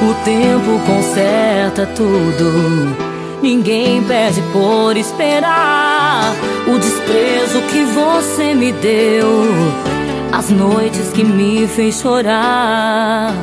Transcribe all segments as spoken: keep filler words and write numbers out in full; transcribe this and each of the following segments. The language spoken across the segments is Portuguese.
O tempo conserta tudo, ninguém perde por esperar. O desprezo que você me deu, as noites que me fez chorar.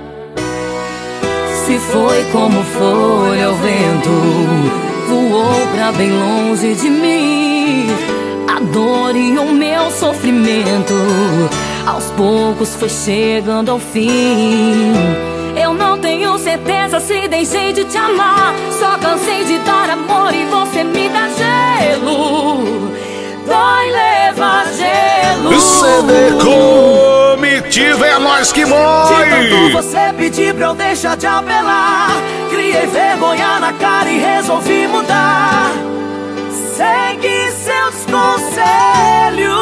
Se foi como folha ao vento, voou pra bem longe de mim. A dor e o meu sofrimento aos poucos foi chegando ao fim. Eu não tenho certeza se deixei de te amar, só cansei de dar amor e você me dá gelo. Dói levar gelo. C D Comitiva, é nós que morre. De tanto você pedir pra eu deixar de apelar, criei vergonha na cara e resolvi mudar. Segue seus conselhos.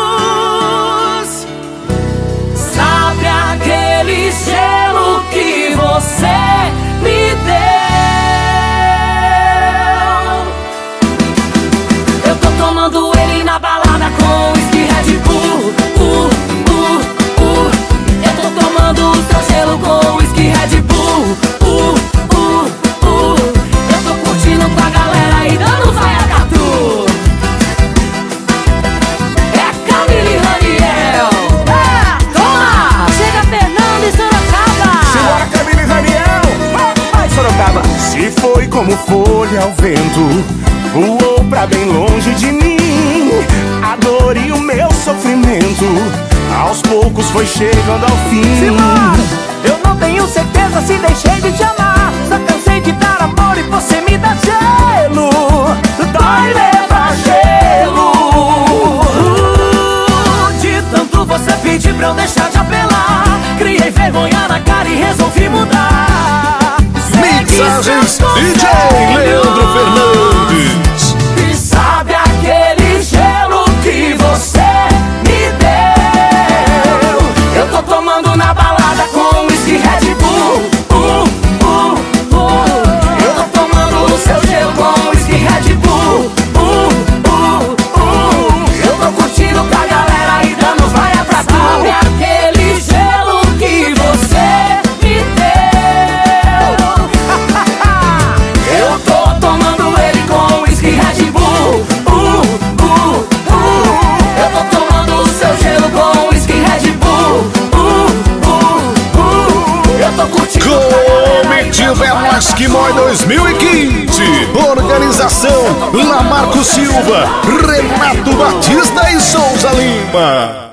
Sabe aquele gelo que você me deu? Eu tô tomando ele na balada com whisky Red Bull. uh, uh, uh. Eu tô tomando o seu gelo com whisky Red Bull. uh, uh, uh. Eu tô curtindo com a galera e dando vai a gatu. É Camila e Raniel. Ah, toma! Chega Fernando e Sorocaba. Simbora, Camila e Raniel. Vai, vai, Sorocaba. Se foi como folha ao vento, voou pra bem longe de mim. A dor e o meu sofrimento aos poucos foi chegando ao fim. Simbora! Eu não tenho certeza se deixei de te amar, só cansei de dar amor e você me dá gelo. Dói levar gelo. Uh, de tanto você pedir pra eu deixar de apelar, criei vergonha na cara e resolvi mudar. Mixagens D J Leandro Fernandes. E sabe aquele gelo que você me deu? Eu tô tomando na balada com whisky Red Bull. uh, uh, uh. Eu tô tomando o seu gelo com whisky Red Bull. uh, uh, uh. Eu tô curtindo com a galera e dando vai pra tu. Sabe aquele gelo que você me deu? Eu tô tomando ele com whisky Red Bull. uh, uh, uh. Eu tô tomando o seu gelo com whisky Red Bull. uh, uh, uh. Eu tô curtindo com a galera e Comitiva, dando é vai nós pra que tu. morre dois mil e quinze. Organização Lamarco Silva, Renato Batista e Souza Lima.